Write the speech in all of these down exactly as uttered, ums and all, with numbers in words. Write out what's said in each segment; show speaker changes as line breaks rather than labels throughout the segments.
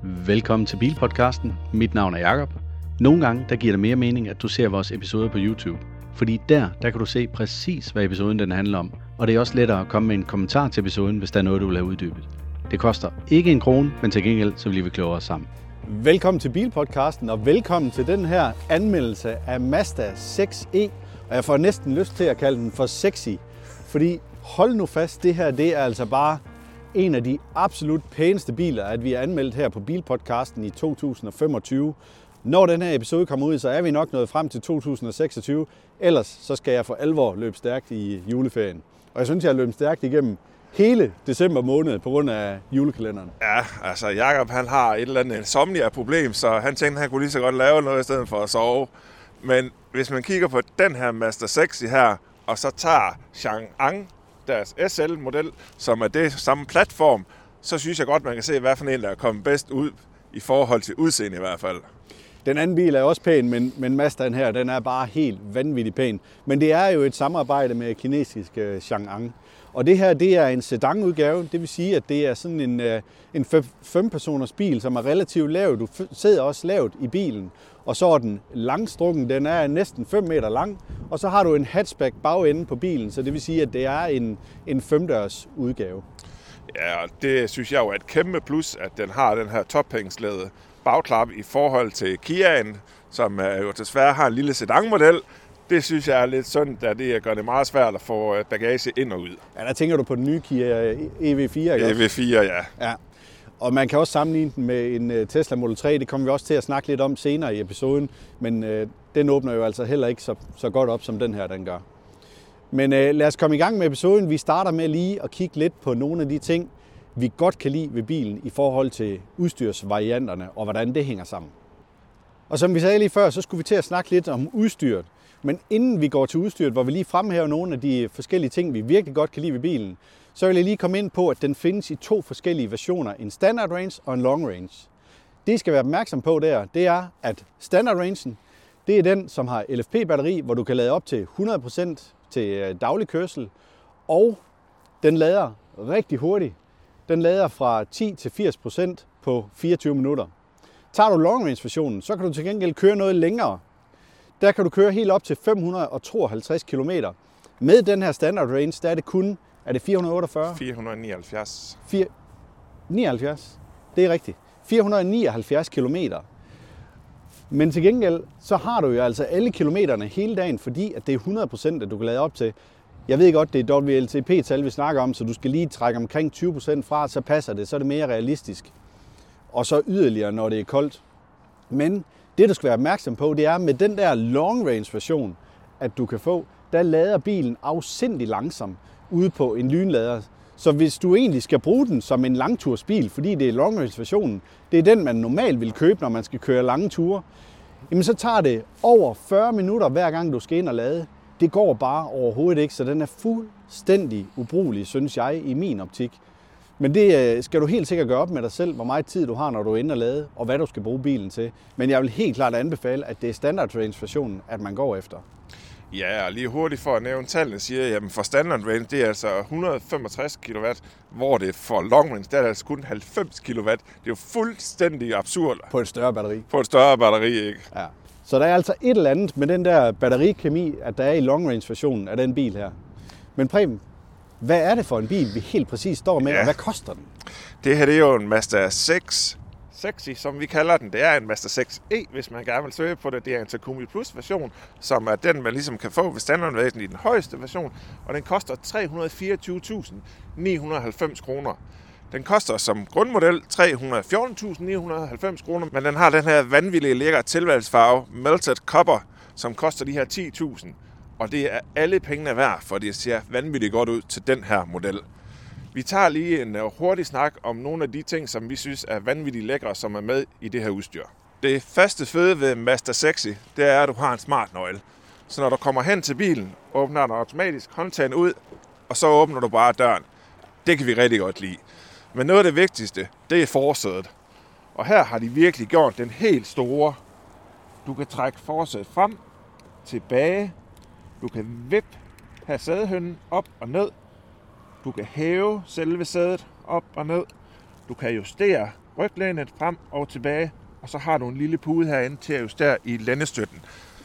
Velkommen til Bilpodcasten. Mit navn er Jakob. Nogle gange der giver det mere mening, at du ser vores episoder på YouTube. Fordi der, der kan du se præcis, hvad episoden den handler om. Og det er også lettere at komme med en kommentar til episoden, hvis der er noget, du vil have uddybet. Det koster ikke en krone, men til gengæld så bliver vi klogere sammen.
Velkommen til Bilpodcasten, og velkommen til den her anmeldelse af Mazda seks E. Og jeg får næsten lyst til at kalde den for sexy. Fordi hold nu fast, det her det er altså bare en af de absolut pæneste biler, at vi har anmeldt her på Bilpodcasten i to tusind og femogtyve. Når den her episode kommer ud, så er vi nok nået frem til to tusind og seksogtyve. Ellers så skal jeg for alvor løbe stærkt i juleferien. Og jeg synes, jeg har løbet stærkt igennem hele december måned på grund af julekalenderen.
Ja, altså Jakob han har et eller andet insomnia-problem, så han tænkte, at han kunne lige så godt lave noget i stedet for at sove. Men hvis man kigger på den her Mazda seks her, og så tager Chang'an, deres S L-model, som er det samme platform, så synes jeg godt, man kan se, hvad for en, der er kommet bedst ud i forhold til udseende i hvert fald.
Den anden bil er også pæn, men, men Mazdaen her, den er bare helt vanvittigt pæn. Men det er jo et samarbejde med kinesiske Chang'an. Og det her, det er en sedanudgave, det vil sige, at det er sådan en, en fem-personers bil, som er relativt lav. Du sidder også lavt i bilen, og så er den langstrukken, den er næsten fem meter lang, og så har du en hatchback bagende på bilen, så det vil sige, at det er en, en femdørs udgave.
Ja, og det synes jeg jo er et kæmpe plus, at den har den her tophængslæde bagklap i forhold til Kiaen, som jo desværre har en lille sedanmodel. Det synes jeg er lidt synd, da det gør det meget svært at få bagage ind og ud.
Ja, der tænker du på den nye Kia E V fire, ikke?
E V fire, ja.
Ja. Og man kan også sammenligne den med en Tesla Model tre. Det kommer vi også til at snakke lidt om senere i episoden. Men øh, den åbner jo altså heller ikke så, så godt op, som den her den gør. Men øh, lad os komme i gang med episoden. Vi starter med lige at kigge lidt på nogle af de ting, vi godt kan lide ved bilen i forhold til udstyrsvarianterne og hvordan det hænger sammen. Og som vi sagde lige før, så skulle vi til at snakke lidt om udstyret. Men inden vi går til udstyret, hvor vi lige fremhæver nogle af de forskellige ting, vi virkelig godt kan lide ved bilen, så vil jeg lige komme ind på, at den findes i to forskellige versioner. En standard range og en long range. Det, I skal være opmærksom på der, det er, at standard rangen, det er den, som har L F P-batteri, hvor du kan lade op til hundrede procent til daglig kørsel. Og den lader rigtig hurtigt. Den lader fra ti til firs procent på fireogtyve minutter. Tager du long range versionen, så kan du til gengæld køre noget længere. Der kan du køre helt op til fem hundrede og tooghalvtreds kilometer. Med den her standard range, der er det kun, er det fire hundrede og otteogfyrre?
fire hundrede og nioghalvfjerds.
fire hundrede og nioghalvfjerds, det er rigtigt. fire hundrede og nioghalvfjerds kilometer. Men til gengæld, så har du jo altså alle kilometerne hele dagen, fordi at det er hundrede procent, at du kan lade op til. Jeg ved godt, det er W L T P-tal, vi snakker om, så du skal lige trække omkring tyve procent fra, så passer det, så er det mere realistisk. Og så yderligere, når det er koldt. Men det, du skal være opmærksom på, det er med den der long range version, at du kan få, der lader bilen afsindigt langsomt ude på en lynlader. Så hvis du egentlig skal bruge den som en langtursbil, fordi det er long range versionen, det er den, man normalt vil købe, når man skal køre lange ture, jamen så tager det over fyrre minutter, hver gang du skal ind og lade. Det går bare overhovedet ikke, så den er fuldstændig ubrugelig, synes jeg, i min optik. Men det skal du helt sikkert gøre op med dig selv, hvor meget tid du har, når du er inde og lade, og hvad du skal bruge bilen til. Men jeg vil helt klart anbefale, at det er standard range versionen, at man går efter.
Ja, og lige hurtigt for at nævne tallene, siger jeg, at for standard range, det er altså et hundrede og femogtres kilowatt, hvor det for long range, der er altså kun halvfems kilowatt. Det er jo fuldstændig absurd.
På et større batteri.
På et større batteri, ikke?
Ja. Så der er altså et eller andet med den der batterikemi, at der er i long range versionen af den bil her. Men Preben, hvad er det for en bil, vi helt præcis står med, ja. Og hvad koster den?
Det her det er jo en Mazda seks Sexy, som vi kalder den. Det er en Mazda seks E, hvis man gerne vil søge på det. Det er en Takumi Plus version, som er den, man ligesom kan få ved standardversionen i den højeste version. Og den koster tre hundrede og fireogtyve tusind ni hundrede og halvfems kroner. Den koster som grundmodel tre hundrede og fjorten tusind ni hundrede og halvfems kroner, men den har den her vanvittige lækre tilvalgsfarve, Melted Copper, som koster de her ti tusind. Og det er alle pengene værd, for det ser vanvittigt godt ud til den her model. Vi tager lige en hurtig snak om nogle af de ting, som vi synes er vanvittigt lækre, som er med i det her udstyr. Det første fede ved Mazda seks, det er, at du har en smart nøgle. Så når du kommer hen til bilen, åbner du automatisk håndtagen ud, og så åbner du bare døren. Det kan vi rigtig godt lide. Men noget af det vigtigste, det er forsædet. Og her har de virkelig gjort den helt store. Du kan trække forsædet frem, tilbage. Du kan vippe have sædehønnen op og ned. Du kan hæve selve sædet op og ned. Du kan justere ryglænet frem og tilbage, og så har du en lille pude herinde til at justere i lændestøtten.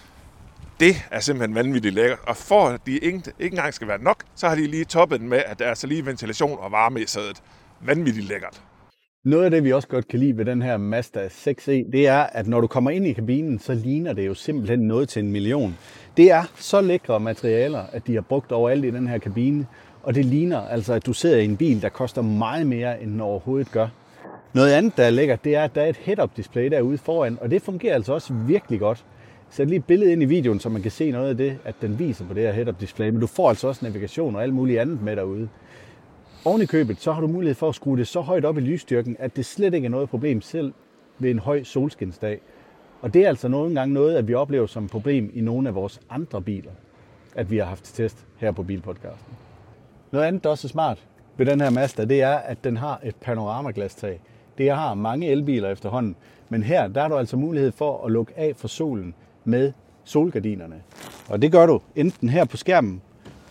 Det er simpelthen vanvittigt lækkert, og for at de ikke, ikke engang skal være nok, så har de lige toppet den med, at der er så lige ventilation og varme i sædet. Vanvittigt lækkert.
Noget af det, vi også godt kan lide ved den her Mazda seks E, det er, at når du kommer ind i kabinen, så ligner det jo simpelthen noget til en million. Det er så lækre materialer, at de har brugt overalt i den her kabine, og det ligner altså, at du sidder i en bil, der koster meget mere, end den overhovedet gør. Noget andet, der er lækkert, det er, at der er et head-up display derude foran, og det fungerer altså også virkelig godt. Sæt lige et billede ind i videoen, så man kan se noget af det, at den viser på det her head-up display, men du får altså også navigation og alt muligt andet med derude. Oven i købet, så har du mulighed for at skrue det så højt op i lysstyrken, at det slet ikke er noget problem selv ved en høj solskinsdag. Og det er altså nogle gange noget, at vi oplever som et problem i nogle af vores andre biler, at vi har haft til test her på Bilpodcasten. Noget andet, der også er smart ved den her Mazda, det er, at den har et panoramaglasstag. Det har mange elbiler efterhånden, men her der er du altså mulighed for at lukke af for solen med solgardinerne. Og det gør du enten her på skærmen,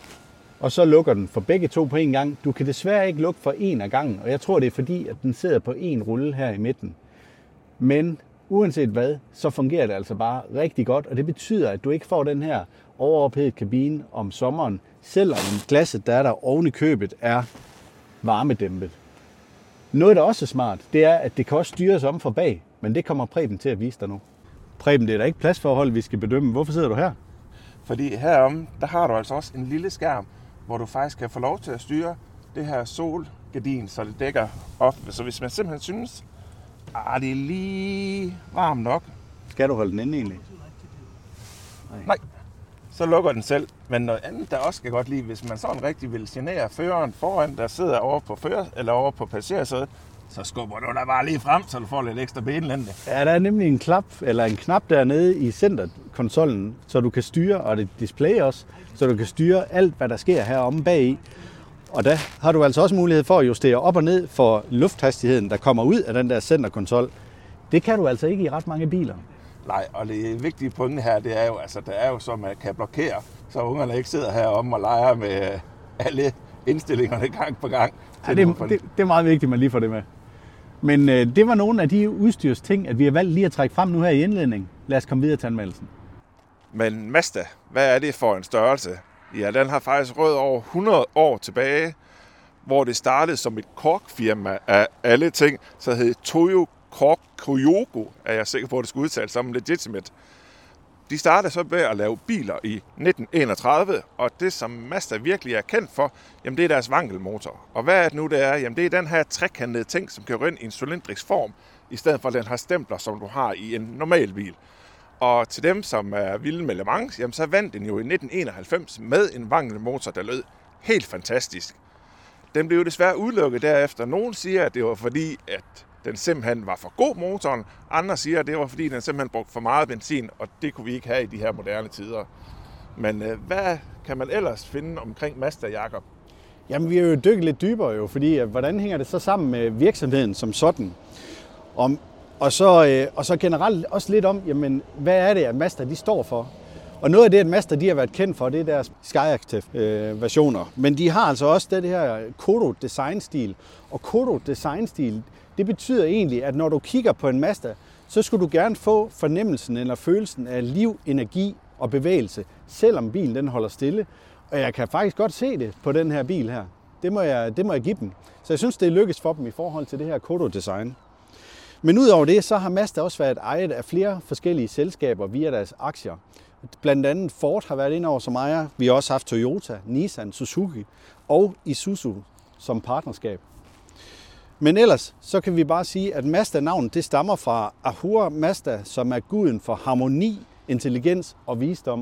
og så lukker den for begge to på en gang. Du kan desværre ikke lukke for en af gangen, og jeg tror, det er fordi, at den sidder på en rulle her i midten. Men uanset hvad, så fungerer det altså bare rigtig godt, og det betyder, at du ikke får den her overophedet kabine om sommeren, selvom glasset, der er der oven i købet, er varmedæmpet. Noget, der også er smart, det er, at det kan også styres om for bag, men det kommer Preben til at vise dig nu. Preben, det er der ikke pladsforhold, vi skal bedømme. Hvorfor sidder du her?
Fordi herom, der har du altså også en lille skærm, hvor du faktisk kan få lov til at styre det her solgardin, så det dækker op. Så hvis man simpelthen synes, at det er lige varmt nok.
Skal du holde den inde egentlig?
Nej. Nej. Så lukker den selv. Men noget andet, der også skal godt lide, hvis man sådan rigtig vil genere føreren foran, der sidder over på fører eller over på passagersædet, så skubber du der bare lige frem, så du får lidt ekstra benlængde.
Ja, der er nemlig en klap eller en knap dernede i centerkonsollen, så du kan styre, og det display også, så du kan styre alt, hvad der sker heromme bagi. Og der har du altså også mulighed for at justere op og ned for lufthastigheden, der kommer ud af den der centerkonsol. Det kan du altså ikke i ret mange biler.
Nej, og det vigtige punkt her, det er jo, altså, det er jo, så man kan blokere, så ungerne ikke sidder heromme og leger med alle indstillingerne gang på gang.
Ja, det, det, det er meget vigtigt, at man lige får det med. Men øh, det var nogle af de udstyrsting, at vi har valgt lige at trække frem nu her i indledning. Lad os komme videre til anmeldelsen.
Men Mazda, hvad er det for en størrelse? Ja, den har faktisk rød over hundrede år tilbage, hvor det startede som et korkfirma af alle ting, så hed Toyo Kork Kyogo, er jeg sikker på, at det skulle udtales som legitimate. De startede så med at lave biler i nitten enogtredive, og det som Mazda virkelig er kendt for, jamen det er deres vankelmotor. Og hvad er det nu, det er? Jamen det er den her trekantede ting, som kører ind i en cylindrisk form, i stedet for at den har stempler, som du har i en normal bil. Og til dem, som er vilde med Le Mans, jamen så vandt den jo i nitten enoghalvfems med en vankelmotor, der lød helt fantastisk. Den blev desværre udelukket derefter. Nogle siger, at det var fordi, at den simpelthen var for god motoren. Andre siger, at det var fordi, den simpelthen brugte for meget benzin, og det kunne vi ikke have i de her moderne tider. Men øh, hvad kan man ellers finde omkring Mazda, Jakob?
Jamen, vi har jo dykket lidt dybere jo, fordi at, hvordan hænger det så sammen med virksomheden som sådan? Om, og, så, øh, og så generelt også lidt om, jamen, hvad er det, at Mazda de står for? Og noget af det, at Mazda de har været kendt for, det er deres Skyactiv-versioner. Øh, Men de har altså også det her Kodo designstil. Og Kodo designstil, det betyder egentlig, at når du kigger på en Mazda, så skulle du gerne få fornemmelsen eller følelsen af liv, energi og bevægelse, selvom bilen den holder stille. Og jeg kan faktisk godt se det på den her bil her. Det må jeg, det må jeg give dem. Så jeg synes, det er lykkes for dem i forhold til det her Kodo-design. Men udover det, så har Mazda også været ejet af flere forskellige selskaber via deres aktier. Blandt andet Ford har været ind over som ejer. Vi har også haft Toyota, Nissan, Suzuki og Isuzu som partnerskab. Men ellers så kan vi bare sige, at Mazda-navnet det stammer fra Ahura Mazda, som er guden for harmoni, intelligens og visdom.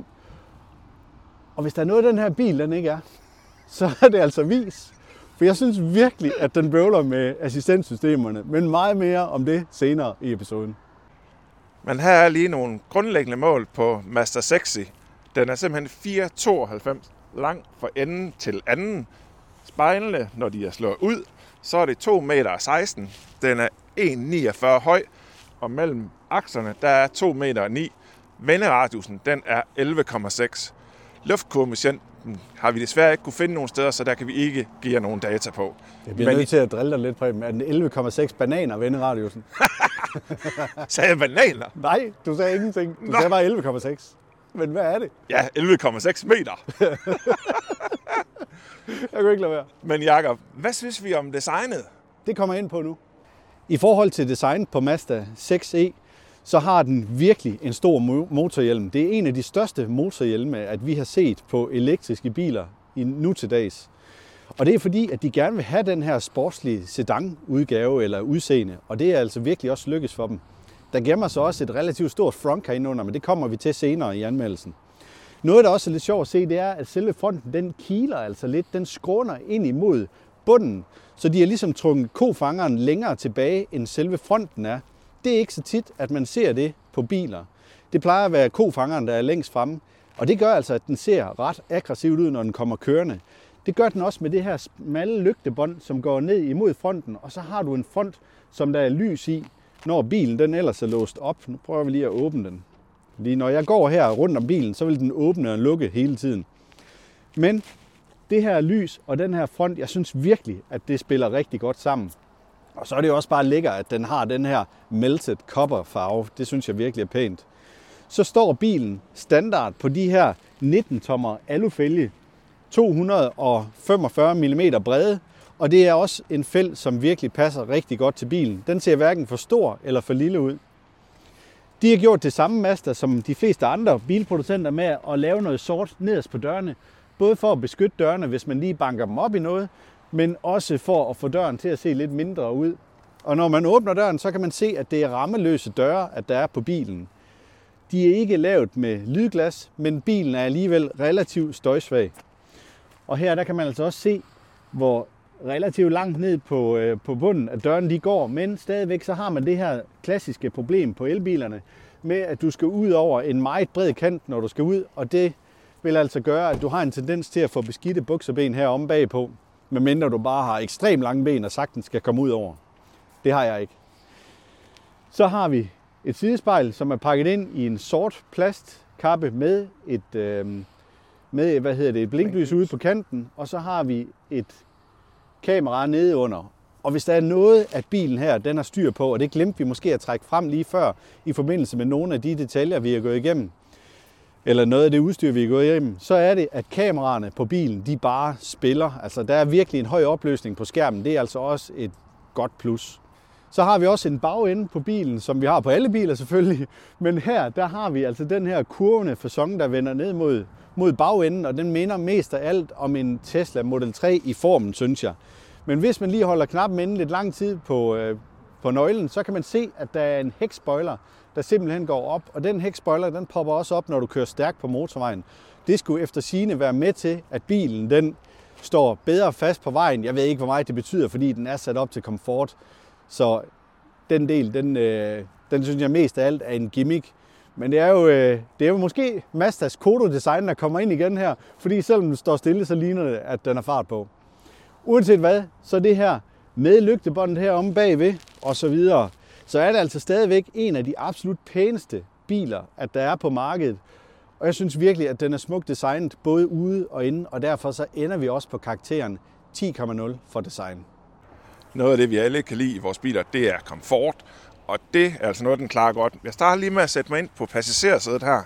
Og hvis der er noget, den her bil den ikke er, så er det altså vis. For jeg synes virkelig, at den bøvler med assistentsystemerne, men meget mere om det senere i episoden.
Men her er lige nogle grundlæggende mål på Mazda seks E. Den er simpelthen fire komma tooghalvfems lang fra enden til anden. Spejlene, når de er slået ud, så er det to komma seksten meter. Den er en komma niogfyrre høj, og mellem akserne, der er to komma ni meter. Venderadiusen, den er elleve komma seks. luftkoefficienten har vi desværre ikke kunne finde nogen steder, så der kan vi ikke give jer nogen data på.
Jeg bliver Men... nødt til at drille dig lidt, Preben. Er den elleve komma seks bananer venderadiusen?
Sagde jeg bananer?
Nej, du sagde ingenting. Du Nå. sagde bare elleve komma seks. Men hvad er det?
Ja, elleve komma seks meter.
Jeg kunne ikke lade være.
Men Jakob, hvad synes vi om designet?
Det kommer jeg ind på nu. I forhold til design på Mazda seks E, så har den virkelig en stor motorhjelm. Det er en af de største motorhjelme, at vi har set på elektriske biler i nu til dags. Og det er fordi, at de gerne vil have den her sportslige sedan-udgave eller udseende, og det er altså virkelig også lykkes for dem. Der gemmer sig også et relativt stort front herinde under, men det kommer vi til senere i anmeldelsen. Noget, der også er lidt sjovt at se, det er, at selve fronten, den kiler altså lidt, den skråner ind imod bunden, så de har ligesom trukket kofangeren længere tilbage, end selve fronten er. Det er ikke så tit, at man ser det på biler. Det plejer at være kofangeren, der er længst fremme, og det gør altså, at den ser ret aggressivt ud, når den kommer kørende. Det gør den også med det her smalle lygtebånd, som går ned imod fronten, og så har du en front, som der er lys i, når bilen den ellers er låst op. Nu prøver vi lige at åbne den. Lige når jeg går her rundt om bilen, så vil den åbne og lukke hele tiden. Men det her lys og den her front, jeg synes virkelig, at det spiller rigtig godt sammen. Og så er det jo også bare lækker, at den har den her melted copper farve. Det synes jeg virkelig er pænt. Så står bilen standard på de her nitten tommer alufælge, to hundrede femogfyrre millimeter brede, og det er også en fælg, som virkelig passer rigtig godt til bilen. Den ser hverken for stor eller for lille ud. De har gjort det samme Mazda som de fleste andre bilproducenter med at lave noget sort nederst på dørene, både for at beskytte dørene, hvis man lige banker dem op i noget, men også for at få døren til at se lidt mindre ud. Og når man åbner døren, så kan man se, at det er rammeløse døre, at der er på bilen. De er ikke lavet med lydglas, men bilen er alligevel relativt støjsvag. Og her der kan man altså også se, hvor relativt langt ned på, øh, på bunden af døren de går, men stadigvæk så har man det her klassiske problem på elbilerne med, at du skal ud over en meget bred kant, når du skal ud, og det vil altså gøre, at du har en tendens til at få beskidte bukserben her om bagpå, medmindre du bare har ekstremt lange ben og sagtens skal komme ud over. Det har jeg ikke. Så har vi et sidespejl, som er pakket ind i en sort plastkappe med et, øh, med, hvad hedder det, et blinklys ude på kanten, og så har vi et kamera nede under. Og hvis der er noget, at bilen her den har styr på, og det glemte vi måske at trække frem lige før, i forbindelse med nogle af de detaljer, vi har gået igennem, eller noget af det udstyr, vi har gået igennem, så er det, at kameraerne på bilen, de bare spiller. Altså, der er virkelig en høj opløsning på skærmen. Det er altså også et godt plus. Så har vi også en bagende på bilen, som vi har på alle biler selvfølgelig. Men her, der har vi altså den her kurvende facon, der vender ned mod, mod bagenden, og den minder mest af alt om en Tesla Model tre i formen, synes jeg. Men hvis man lige holder knappen inde lidt lang tid på, øh, på nøglen, så kan man se, at der er en hækspoiler, der simpelthen går op. Og den hækspoiler, den popper også op, når du kører stærkt på motorvejen. Det skulle efter sigende være med til, at bilen den står bedre fast på vejen. Jeg ved ikke, hvor meget det betyder, fordi den er sat op til komfort. Så den del, den, øh, den synes jeg mest af alt er en gimmick. Men det er jo, øh, det er jo måske Mazdas Kodo-design, der kommer ind igen her. Fordi selvom den står stille, så ligner det, at den har fart på. Uanset hvad, så det her med lygtebåndet heromme bagved og så videre, så er det altså stadigvæk en af de absolut pæneste biler, at der er på markedet. Og jeg synes virkelig, at den er smukt designet både ude og inde, og derfor så ender vi også på karakteren ti komma nul for design.
Noget af det, vi alle kan lide i vores biler, det er komfort, og det er altså noget, den klarer godt. Jeg starter lige med at sætte mig ind på passagersædet her.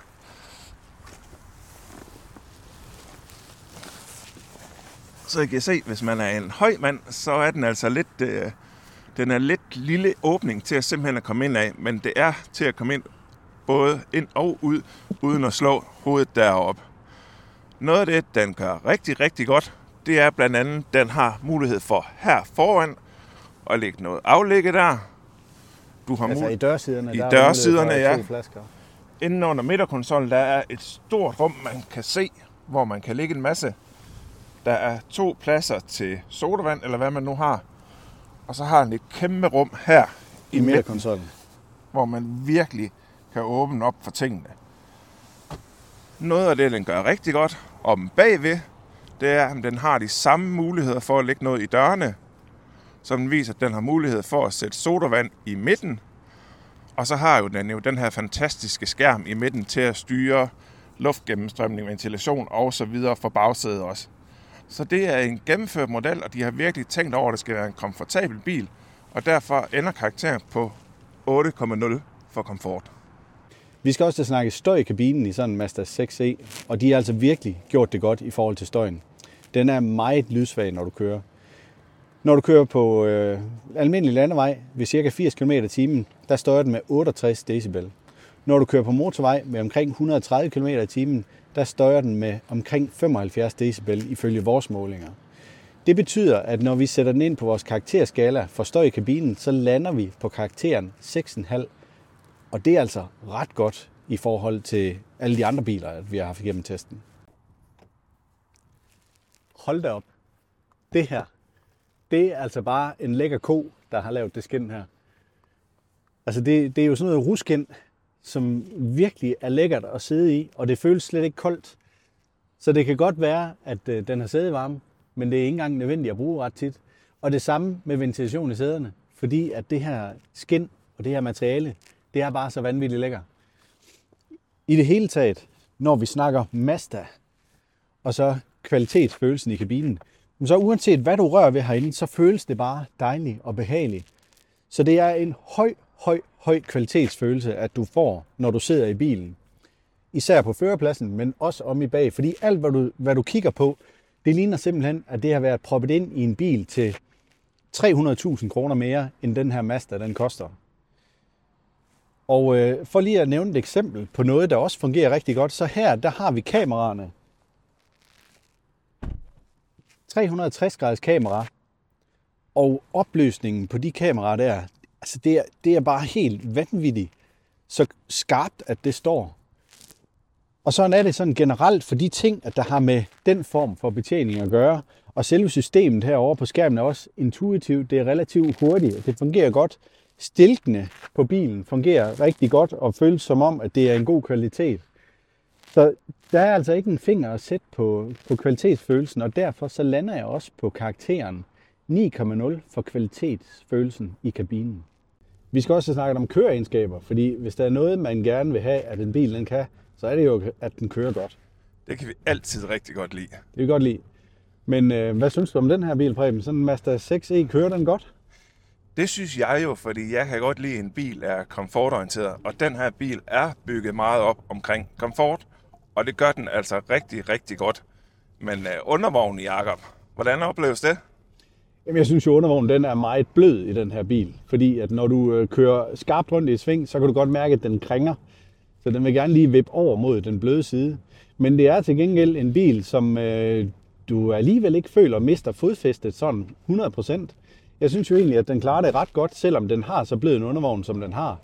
Så I kan se, hvis man er en høj mand, så er den altså lidt, øh, den er lidt lille åbning til at simpelthen at komme ind af, men det er til at komme ind både ind og ud, uden at slå hovedet derop. Noget af det, den gør rigtig, rigtig godt, det er blandt andet, den har mulighed for her foran at lægge noget aflægge der.
Du har altså mul- i dørsiderne?
I der dørsiderne, ja. Inden under midterkonsollen, der er et stort rum, man kan se, hvor man kan lægge en masse. Der er to pladser til sodavand, eller hvad man nu har. Og så har den et kæmpe rum her i,
I midterkonsollen,
hvor man virkelig kan åbne op for tingene. Noget af det, den gør rigtig godt om bagved, det er, at den har de samme muligheder for at lægge noget i dørene, som den viser, at den har mulighed for at sætte sodavand i midten. Og så har jo den jo den her fantastiske skærm i midten til at styre luftgennemstrømning, ventilation og så videre for bagsædet også. Så det er en gennemført model, og de har virkelig tænkt over, at det skal være en komfortabel bil, og derfor ender karakteren på otte komma nul for komfort.
Vi skal også snakke støj i kabinen i sådan en Mazda seks E, og de har altså virkelig gjort det godt i forhold til støjen. Den er meget lydsvag, når du kører. Når du kører på øh, almindelig landevej ved ca. firs kilometer i timen, der støjer den med otteogtres decibel. Når du kører på motorvej med omkring et hundrede og tredive kilometer i timen, der støjer den med omkring femoghalvfjerds decibel ifølge vores målinger. Det betyder, at når vi sætter den ind på vores karakterskala for støj i kabinen, så lander vi på karakteren seks komma fem. Og det er altså ret godt i forhold til alle de andre biler, at vi har haft igennem testen. Hold da op. Det her, det er altså bare en lækker ko, der har lavet det skin her. Altså det, det er jo sådan noget ruskin, som virkelig er lækkert at sidde i, og det føles slet ikke koldt. Så det kan godt være, at øh, den har sædevarme, men det er ikke engang nødvendigt at bruge ret tit. Og det samme med ventilation i sæderne, fordi at det her skin og det her materiale, det er bare så vanvittigt lækker. I det hele taget, når vi snakker Mazda, og så kvalitetsfølelsen i kabinen, så uanset hvad du rører ved herinde, så føles det bare dejligt og behageligt. Så det er en høj, høj, høj kvalitetsfølelse, at du får, når du sidder i bilen. Især på førerpladsen, men også om i bag. Fordi alt, hvad du, hvad du kigger på, det ligner simpelthen, at det har været proppet ind i en bil til tre hundrede tusind kroner mere, end den her Mazda, den koster. Og øh, for lige at nævne et eksempel på noget, der også fungerer rigtig godt, så her, der har vi kameraerne. tre hundrede og tres graders kamera, og opløsningen på de kameraer der, altså det er, det er bare helt vanvittigt, så skarpt, at det står. Og sådan er det sådan generelt for de ting, at der har med den form for betjening at gøre, og selve systemet herovre på skærmen er også intuitivt, det er relativt hurtigt, og det fungerer godt. Stilkene på bilen fungerer rigtig godt, og føles som om, at det er en god kvalitet. Så der er altså ikke en finger at sætte på, på kvalitetsfølelsen, og derfor så lander jeg også på karakteren ni komma nul for kvalitetsfølelsen i kabinen. Vi skal også snakke om køreegenskaber, fordi hvis der er noget, man gerne vil have, at en bil den kan, så er det jo, at den kører godt.
Det kan vi altid rigtig godt lide.
Det kan vi godt lide. Men øh, hvad synes du om den her bil, Preben? Sådan en Mazda seks E, kører den godt?
Det synes jeg jo, fordi jeg kan godt lide, at en bil er komfortorienteret, og den her bil er bygget meget op omkring komfort, og det gør den altså rigtig, rigtig godt. Men øh, undervognen, Jakob, hvordan opleves det?
Jamen, jeg synes jo, undervognen den er meget blød i den her bil, fordi at når du øh, kører skarpt rundt i et sving, så kan du godt mærke, at den kringer. Så den vil gerne lige vippe over mod den bløde side. Men det er til gengæld en bil, som øh, du alligevel ikke føler mister fodfæstet sådan hundrede procent. Jeg synes jo egentlig, at den klarer det ret godt, selvom den har så blød en undervogn, som den har.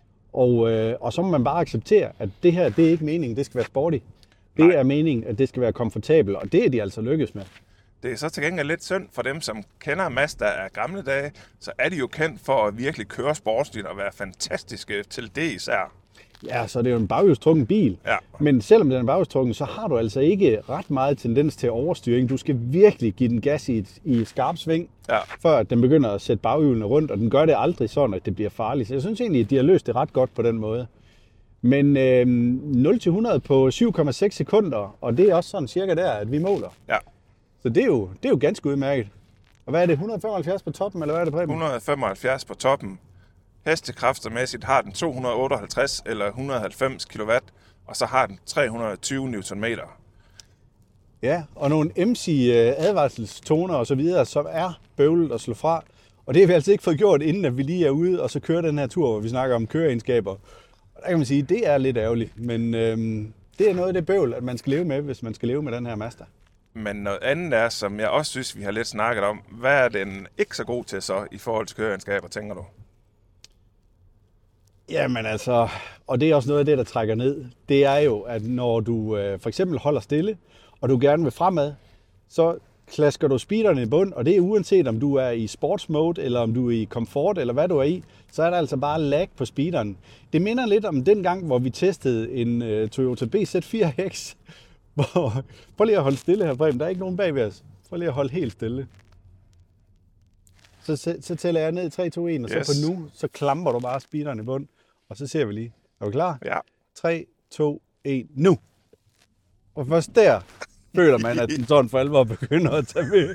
Og, øh, og så må man bare acceptere, at det her, det er ikke meningen, det skal være sporty. Det Nej. er meningen, at det skal være komfortabelt, og det er de altså lykkes med.
Det er så til gengæld lidt synd for dem, som kender Mazda af gamle dage, så er de jo kendt for at virkelig køre sportsligt og være fantastiske til det især.
Ja, så det er jo en baghjulstrukken bil.
Ja.
Men selvom den er baghjulstrukken, så har du altså ikke ret meget tendens til overstyring. Du skal virkelig give den gas i et, i et skarpt sving,
ja.
før den begynder at sætte baghjulene rundt, og den gør det aldrig sådan, at det bliver farligt. Så jeg synes egentlig, at de har løst det ret godt på den måde. Men øh, nul til hundrede på syv komma seks sekunder, og det er også sådan cirka der, at vi måler.
Ja.
Så det er jo, det er jo ganske udmærket. Og hvad er det, et hundrede og femoghalvfjerds på toppen, eller hvad er det, Preben?
et hundrede og femoghalvfjerds på toppen. Hestekræftermæssigt har den to hundrede og otteoghalvtreds eller et hundrede og halvfems kilowatt, og så har den tre hundrede og tyve newtonmeter.
Ja, og nogle M C advarselstoner og så videre, som er bøvlet at slå fra. Og det har vi altså ikke fået gjort, inden at vi lige er ude og så kører den her tur, hvor vi snakker om køreegenskaber. Og der kan man sige, at det er lidt ærgerligt, men øhm, det er noget af det bøvl, at man skal leve med, hvis man skal leve med den her Mazda.
Men noget andet er, som jeg også synes, vi har lidt snakket om, hvad er den ikke så god til så i forhold til køreegenskaber, tænker du?
Jamen altså, og det er også noget af det, der trækker ned. Det er jo, at når du øh, for eksempel holder stille, og du gerne vil fremad, så klasker du speederne i bund, og det er uanset om du er i sportsmode, eller om du er i komfort, eller hvad du er i, så er der altså bare lag på speederen. Det minder lidt om den gang, hvor vi testede en øh, Toyota B Z fire X. Hvor, prøv lige at holde stille her, Preben. Der er ikke nogen bag ved os. Prøv lige at holde helt stille. Så, så, så tæller jeg ned i tre, to, et, og yes. Så på nu, så klamper du bare speederen i bund, og så ser vi lige. Er du klar?
Ja.
tre, to, et, nu! Og først der føler man, at den sådan for alvor begynder at tage med.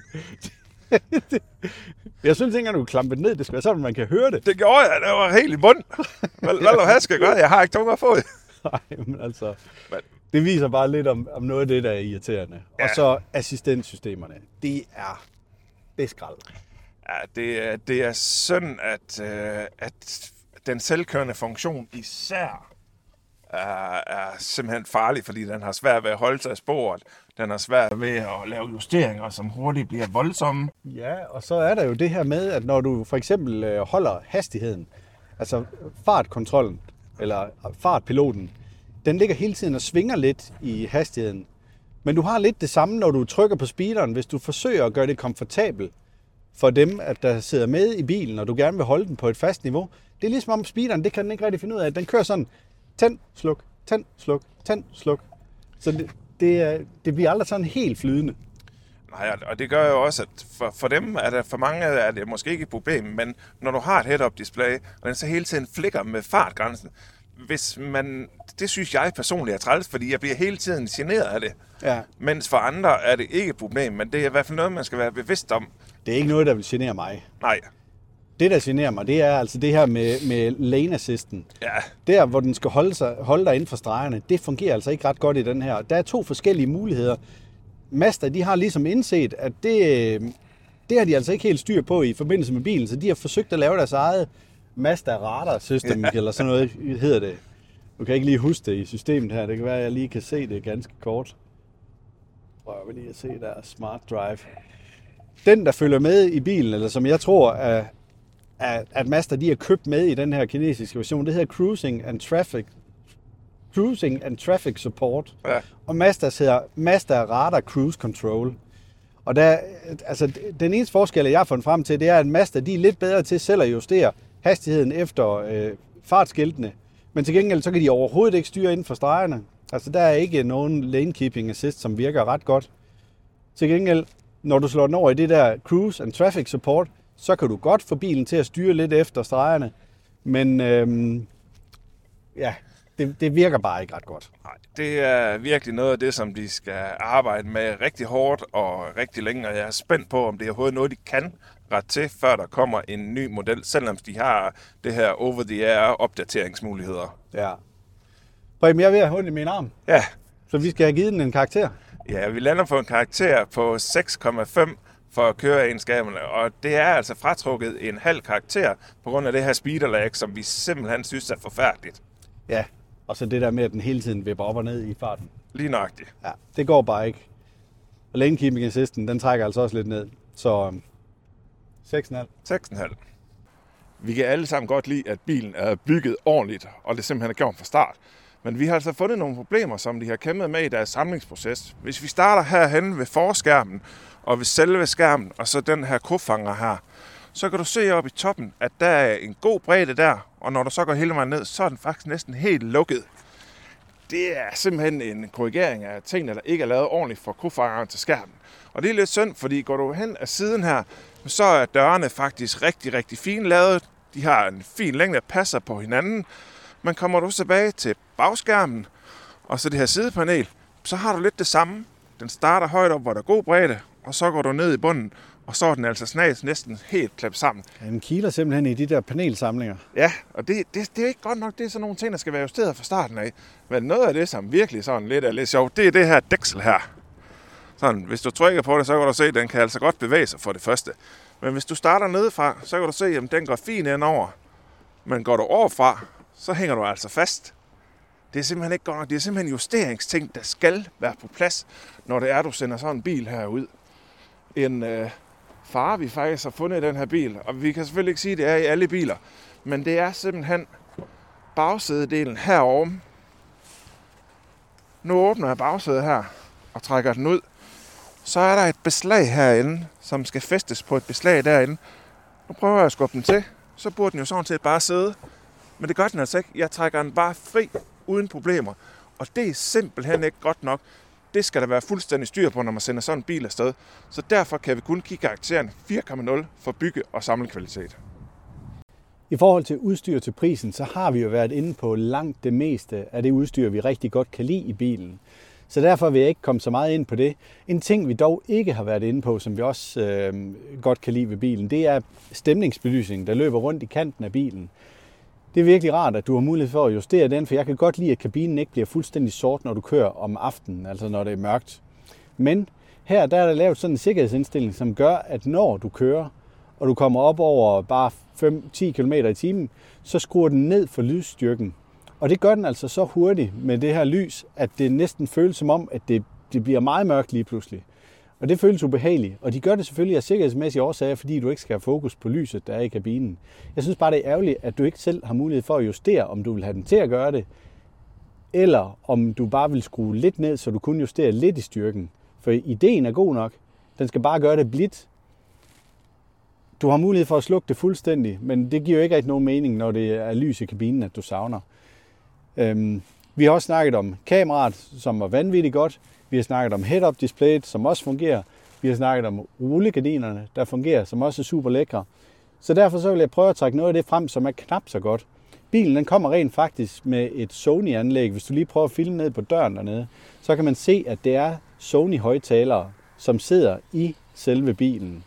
Jeg synes ikke engang, du er klampet ned. Det skal være sådan, man kan høre det.
Det gjorde jeg. Det var helt i bund. Hvad, hvad du have skal gøre? Jeg har ikke tunge at få.
Nej, men altså... Men. Det viser bare lidt om, om noget af det, der er irriterende. Ja. Og så assistentsystemerne. Det er... Det er skrald.
Ja, det er, det er sådan, at, øh, at den selvkørende funktion især er, er simpelthen farlig, fordi den har svært ved at holde sig af sporet. Den har svært ved at lave justeringer, som hurtigt bliver voldsomme.
Ja, og så er der jo det her med, at når du for eksempel holder hastigheden, altså fartkontrollen, eller fartpiloten, den ligger hele tiden og svinger lidt i hastigheden. Men du har lidt det samme, når du trykker på speederen, hvis du forsøger at gøre det komfortabelt for dem, at der sidder med i bilen, og du gerne vil holde den på et fast niveau. Det er ligesom om speederen, det kan den ikke rigtig finde ud af. Den kører sådan, tænd, sluk, tænd, sluk, tænd, sluk. Så det, det, det bliver aldrig sådan helt flydende.
Nej, og det gør jo også, at for, for dem er det, for mange er det måske ikke et problem, men når du har et head-up display, og den så hele tiden flikker med fartgrænsen, hvis man, det synes jeg personligt er træls, fordi jeg bliver hele tiden generet af det. Ja. Mens for andre er det ikke et problem, men det er i hvert fald noget, man skal være bevidst om.
Det er ikke noget, der vil genere mig.
Nej.
Det, der generer mig, det er altså det her med, med lane assisten.
Ja. Der,
hvor den skal holde, sig, holde dig inden for stregerne, det fungerer altså ikke ret godt i den her. Der er to forskellige muligheder. Mazda, de har ligesom indset, at det, det har de altså ikke helt styr på i forbindelse med bilen, så de har forsøgt at lave deres eget Mazda Radar System, ja. Eller sådan noget hedder det. Du kan ikke lige huske det i systemet her. Det kan være, at jeg lige kan se det ganske kort. Prøv lige at se der, Smart Drive. Den, der følger med i bilen, eller som jeg tror, at, at Mazda de har købt med i den her kinesiske version, det hedder Cruising and Traffic, Cruising and Traffic Support. Ja. Og Mazda hedder Mazda Radar Cruise Control. Og der, altså, den eneste forskel, jeg har fundet frem til, det er, at Mazda de er lidt bedre til selv at justere hastigheden efter øh, fartskiltene. Men til gengæld, så kan de overhovedet ikke styre inden for stregerne. Altså, der er ikke nogen lane keeping assist, som virker ret godt. Til gengæld, når du slår den over i det der Cruise and Traffic Support, så kan du godt få bilen til at styre lidt efter stregerne. Men øhm, ja, det, det virker bare ikke ret godt.
Nej, det er virkelig noget af det, som de skal arbejde med rigtig hårdt og rigtig længe. Og jeg er spændt på, om det er overhovedet noget, de kan ret til, før der kommer en ny model, selvom de har det her over-the-air opdateringsmuligheder.
Ja. Preben, jeg er ved at have ondt i min arm.
Ja.
Så vi skal have givet den en karakter.
Ja, vi lander på en karakter på seks komma fem for køreegenskaberne, og det er altså fratrukket en halv karakter på grund af det her speederlag, som vi simpelthen synes er forfærdeligt.
Ja, og så det der med, at den hele tiden vipper op og ned i farten.
Lige nøjagtigt.
Ja, det går bare ikke. Og lane keeping assisten, den trækker altså også lidt ned. Så seks komma fem.
seks komma fem. Vi kan alle sammen godt lide, at bilen er bygget ordentligt, og det simpelthen er gjort fra start. Men vi har altså fundet nogle problemer, som de har kæmpet med i deres samlingsproces. Hvis vi starter herhenne ved forskærmen og ved selve skærmen, og så den her kofanger her, så kan du se op i toppen, at der er en god bredde der, og når du så går hele vejen ned, så er den faktisk næsten helt lukket. Det er simpelthen en korrigering af tingene, der ikke er lavet ordentligt fra kofangeren til skærmen. Og det er lidt synd, fordi går du hen af siden her, så er dørene faktisk rigtig, rigtig fint lavet. De har en fin længde, der passer på hinanden. Men kommer du tilbage til bagskærmen, og så det her sidepanel, så har du lidt det samme. Den starter højt op, hvor der er god bredde, og så går du ned i bunden, og så er den altså snas næsten helt klemt sammen.
Ja, den kiler simpelthen i de der panelsamlinger.
Ja, og det, det, det er ikke godt nok. Det er sådan nogle ting, der skal være justeret fra starten af. Men noget af det, som virkelig sådan lidt er lidt sjovt, det er det her dæksel her. Sådan, hvis du trykker på det, så kan du se, at den kan altså godt bevæge sig for det første. Men hvis du starter nedefra, så kan du se, at den går fint ind over. Men går du overfra, så hænger du altså fast. Det er simpelthen ikke godt nok. Det er simpelthen justeringsting, der skal være på plads, når det er, du sender sådan en bil her ud. En øh, fare, vi faktisk har fundet i den her bil, og vi kan selvfølgelig ikke sige, at det er i alle biler, men det er simpelthen bagsædedelen herovre. Nu åbner jeg bagsædet her og trækker den ud. Så er der et beslag herinde, som skal fæstes på et beslag derinde. Nu prøver jeg at skubbe den til, så burde den jo sådan set bare sidde. Men det gør den altså ikke. Jeg trækker den bare fri, uden problemer. Og det er simpelthen ikke godt nok. Det skal der være fuldstændig styr på, når man sender sådan en bil afsted. Så derfor kan vi kun kigge karakteren fire komma nul for bygge- og samlekvalitet.
I forhold til udstyr til prisen, så har vi jo været inde på langt det meste af det udstyr, vi rigtig godt kan lide i bilen. Så derfor vil jeg ikke komme så meget ind på det. En ting, vi dog ikke har været inde på, som vi også øh, godt kan lide ved bilen, det er stemningsbelysningen, der løber rundt i kanten af bilen. Det er virkelig rart, at du har mulighed for at justere den, for jeg kan godt lide, at kabinen ikke bliver fuldstændig sort, når du kører om aftenen, altså når det er mørkt. Men her der er der lavet sådan en sikkerhedsindstilling, som gør, at når du kører, og du kommer op over bare fem til ti kilometer i timen, så skruer den ned for lysstyrken. Og det gør den altså så hurtigt med det her lys, at det næsten føles som om, at det, det bliver meget mørkt lige pludselig. Og det føles ubehageligt. Og de gør det selvfølgelig af sikkerhedsmæssige årsager, fordi du ikke skal have fokus på lyset, der er i kabinen. Jeg synes bare, det er ærgerligt, at du ikke selv har mulighed for at justere, om du vil have den til at gøre det, eller om du bare vil skrue lidt ned, så du kun justerer lidt i styrken. For ideen er god nok. Den skal bare gøre det blidt. Du har mulighed for at slukke det fuldstændig, men det giver jo ikke rigtig nogen mening, når det er lys i kabinen, at du savner. Øhm, vi har også snakket om kameraet, som var vanvittigt godt. Vi har snakket om head-up displayet, som også fungerer. Vi har snakket om rullegardinerne, der fungerer, som også er super lækre. Så derfor så vil jeg prøve at trække noget af det frem, som er knap så godt. Bilen den kommer rent faktisk med et Sony-anlæg. Hvis du lige prøver at filme ned på døren dernede, så kan man se, at det er Sony-højttalere, som sidder i selve bilen.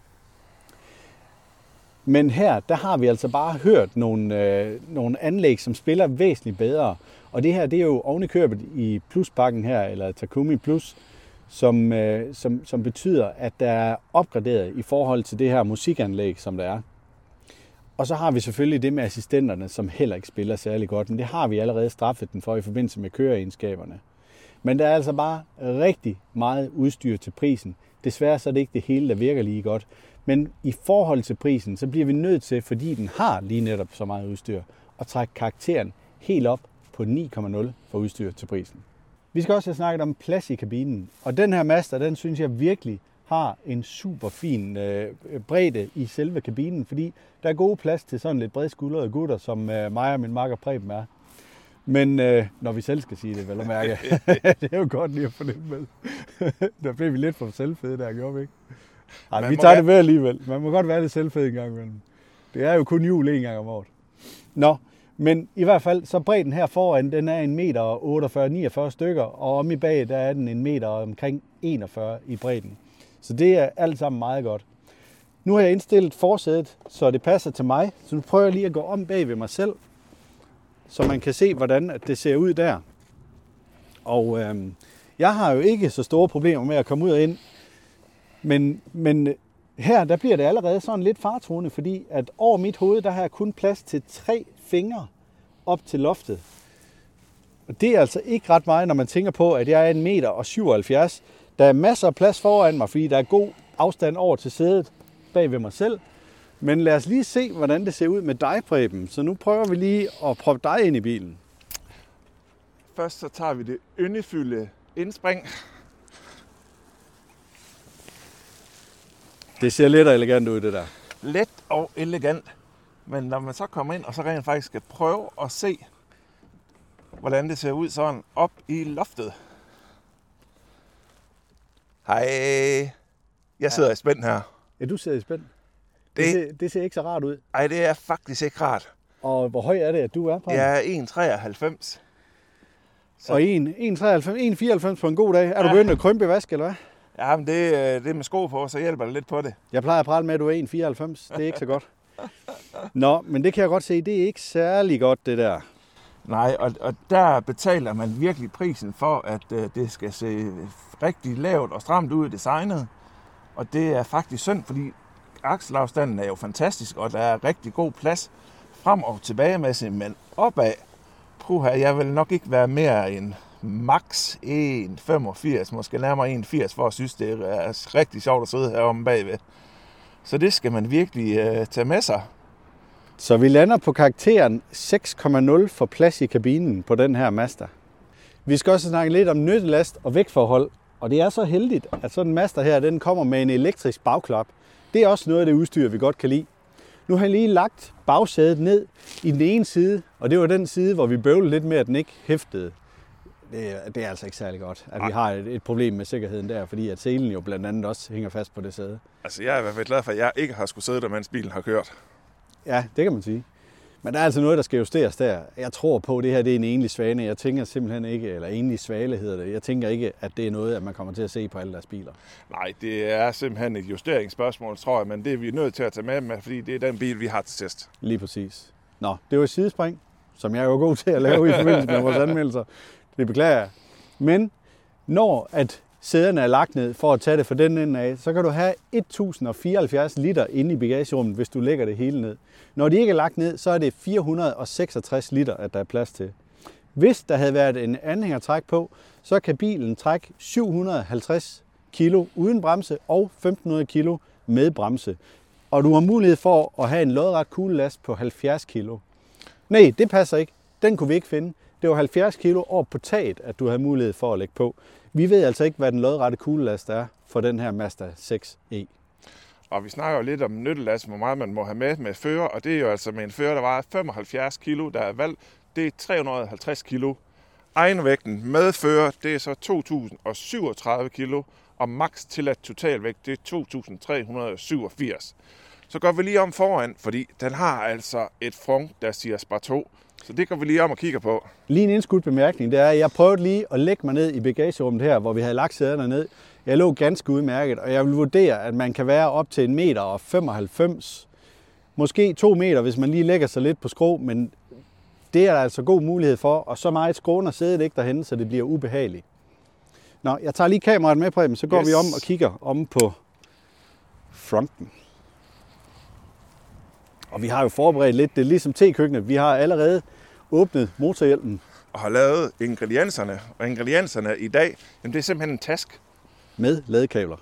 Men her, der har vi altså bare hørt nogle, øh, nogle anlæg, som spiller væsentligt bedre. Og det her, det er jo ovenikøbet i Pluspakken her, eller Takumi Plus, som, øh, som, som betyder, at der er opgraderet i forhold til det her musikanlæg, som der er. Og så har vi selvfølgelig det med assistenterne, som heller ikke spiller særlig godt, men det har vi allerede straffet den for i forbindelse med køreegenskaberne. Men der er altså bare rigtig meget udstyr til prisen. Desværre så er det ikke det hele, der virker lige godt. Men i forhold til prisen, så bliver vi nødt til, fordi den har lige netop så meget udstyr, at trække karakteren helt op på ni komma nul for udstyr til prisen. Vi skal også have snakket om plads i kabinen, og den her Mazda, den synes jeg virkelig har en super fin øh, bredde i selve kabinen, fordi der er god plads til sådan lidt bredskuldrede gutter, som øh, mig og min makker Preben er. Men øh, når vi selv skal sige det, vel at mærke, det er jo godt lige at få det med. Der blev vi lidt for selvfede der, gjorde vi ikke? Ej, vi tager være... det med alligevel. Man må godt være lidt selvfed en gang imellem. Det er jo kun jul en gang om året. Nå, men i hvert fald, så bredden her foran, den er en meter otteogfyrre til niogfyrre stykker, og om i bag, der er den en meter omkring enogfyrre i bredden. Så det er alt sammen meget godt. Nu har jeg indstillet forsædet, så det passer til mig. Så nu prøver jeg lige at gå om bag ved mig selv, så man kan se, hvordan det ser ud der. Og øhm, jeg har jo ikke så store problemer med at komme ud og ind, men, men her der bliver det allerede sådan lidt faretruende, fordi at over mit hoved, der har jeg kun plads til tre fingre op til loftet. Og det er altså ikke ret meget, når man tænker på, at jeg er en meter og syvoghalvfjerds. Der er masser af plads foran mig, fordi der er god afstand over til sædet bag ved mig selv. Men lad os lige se, hvordan det ser ud med dig, Preben. Så nu prøver vi lige at proppe dig ind i bilen.
Først så tager vi det yndefulde indspring.
Det ser let og elegant ud, det der.
Let og elegant. Men når man så kommer ind og så rent faktisk skal prøve at se, hvordan det ser ud sådan op i loftet. Hej. Jeg sidder ja. i spænd her.
Ja, du sidder i spænd. Det, det, ser, det ser ikke så rart ud.
Ej, det er faktisk ikke rart.
Og hvor høj er det, at du er, Preben?
Jeg er en komma treoghalvfems.
Så. Og en komma treoghalvfems, en komma fireoghalvfems på en god dag. Er ja. du begyndt at krympe i vask, eller hvad?
Ja, men det, det er med sko på, så hjælper det lidt på det.
Jeg plejer at prale med, at du er en komma fireoghalvfems. Det er ikke så godt. Nå, men det kan jeg godt se, det er ikke særlig godt, det der.
Nej, og, og der betaler man virkelig prisen for, at øh, det skal se rigtig lavt og stramt ud i designet. Og det er faktisk synd, fordi akselafstanden er jo fantastisk, og der er rigtig god plads frem og tilbagemæssigt, men opad, puha, jeg vil nok ikke være mere end max en komma femogfirs, måske nærmere en komma firs, for at synes, det er rigtig sjovt at sidde heromme bagved. Så det skal man virkelig øh, tage med sig.
Så vi lander på karakteren seks komma nul for plads i kabinen på den her Mazda. Vi skal også snakke lidt om nyttelast og vægtforhold, og det er så heldigt, at sådan en Mazda her, den kommer med en elektrisk bagklap. Det er også noget af det udstyr, vi godt kan lide. Nu har jeg lige lagt bagsædet ned i den ene side, og det var den side, hvor vi bøvlede lidt med, at den ikke hæftede. Det er, det er altså ikke særlig godt, at vi har et, et problem med sikkerheden der, fordi at selen jo blandt andet også hænger fast på det sæde.
Altså jeg er i hvert fald glad for, at jeg ikke har skulle sidde der, mens bilen har kørt.
Ja, det kan man sige. Men der er altså noget, der skal justeres der. Jeg tror på, at det her det er en enlig svane. Jeg tænker simpelthen ikke, eller enlig svale hedder det. Jeg tænker ikke, at det er noget, at man kommer til at se på alle deres biler.
Nej, det er simpelthen et justeringsspørgsmål, tror jeg, men det er vi nødt til at tage med, med fordi det er den bil, vi har til test.
Lige præcis. Nå, det var et sidespring, som jeg er jo god til at lave i forbindelse med vores anmeldelser. Det beklager jeg. Men når at sæderne er lagt ned for at tage det fra den ende af, så kan du have et tusind fireoghalvfjerds liter inde i bagagerummet, hvis du lægger det hele ned. Når de ikke er lagt ned, så er det fire hundrede seksogtres liter, at der er plads til. Hvis der havde været en anhængertræk på, så kan bilen trække syv hundrede og halvtreds kilo uden bremse og femten hundrede kilo med bremse. Og du har mulighed for at have en lodret kuglelast på halvfjerds kilo. Nej, det passer ikke. Den kunne vi ikke finde. Det var halvfjerds kilo over på taget, at du havde mulighed for at lægge på. Vi ved altså ikke, hvad den lodrette kuglelast er for den her Mazda seks E.
Og vi snakker jo lidt om nyttelast, hvor meget man må have med med fører, og det er jo altså med en fører, der vejer femoghalvfjerds kilo, der er valgt. Det er tre hundrede og halvtreds kilo. Egenvægten med fører, det er så to tusind syvogtredive kilo, og maks tilladt totalvægt, det er to tusind tre hundrede og syvogfirs. Så går vi lige om foran, fordi den har altså et front, der siger spar to. Så det går vi lige om og kigger på.
Lige en indskudt bemærkning, det er, at jeg prøvede lige at lægge mig ned i bagagerummet her, hvor vi havde lagt sæderne ned. Jeg lå ganske udmærket, og jeg vil vurdere, at man kan være op til en meter og femoghalvfems. Måske to meter, hvis man lige lægger sig lidt på skrå, men det er der altså god mulighed for, og så meget skråner sædet ikke derhen, så det bliver ubehageligt. Nå, jeg tager lige kameraet med, Preben, så går yes. vi om og kigger om på fronten. Og vi har jo forberedt lidt, det er ligesom te-køkkenet. Vi har allerede åbnet motorhjelmen.
Og har lavet ingredienserne. Og ingredienserne i dag, jamen det er simpelthen en task.
Med ladekabler.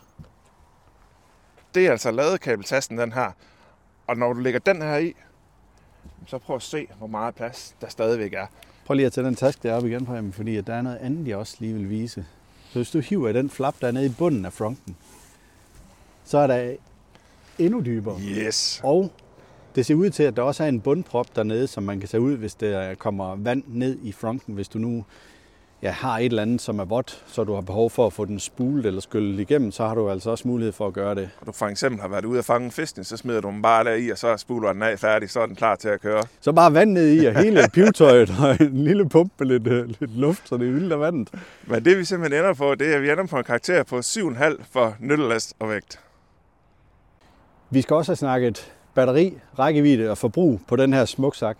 Det er altså ladekabeltasken, den her. Og når du lægger den her i, så prøv at se, hvor meget plads der stadigvæk er.
Prøv lige at tage den taske der op igen, Preben, fordi at der er noget andet, jeg også lige vil vise. Så hvis du hiver i den flap, der er nede i bunden af fronten, så er der endnu dybere.
Yes.
Og det ser ud til, at der også er en bundprop dernede, som man kan tage ud, hvis der kommer vand ned i fronten. Hvis du nu ja, har et eller andet, som er vådt, så du har behov for at få den spulet eller skyllet igennem, så har du altså også mulighed for at gøre det.
Og du for eksempel har været ude at fange en fisk, så smider du den bare der i, og så spuler den af færdig, så er den klar til at køre.
Så bare vand ned i, og hele pivetøjet og en lille pumpe med lidt, lidt luft, så det er vildt af vandet.
Men det vi simpelthen ender på, det er, at vi ender på en karakter på syv komma fem for nyttelast og vægt.
Vi skal også have snakket batteri, rækkevidde og forbrug på den her smuksak.